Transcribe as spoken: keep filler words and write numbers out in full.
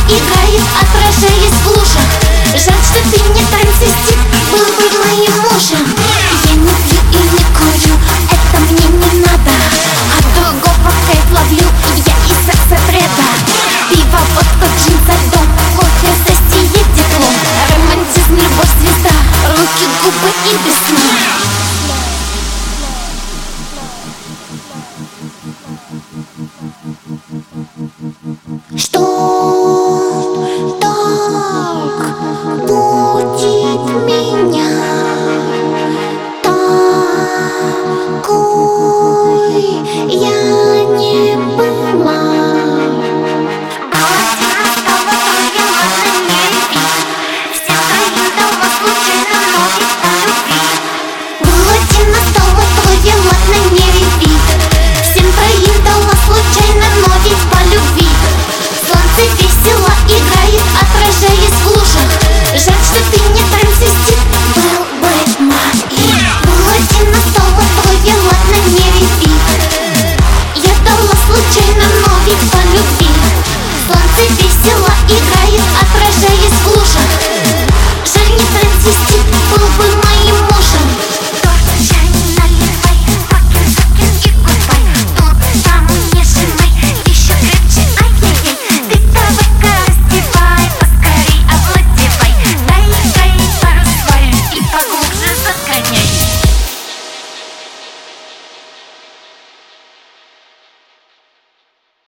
играет, отражаясь в лужах. Жаль, что ты не трансвестит, был бы моим мужем. Я не пью и не курю, это мне не надо. От другого кайф ловлю я и секса треда. Пиво, водка, джинса, дом, кофе, сосие, диплом. Романтизм, любовь, звезда, руки, губы и весна. Что?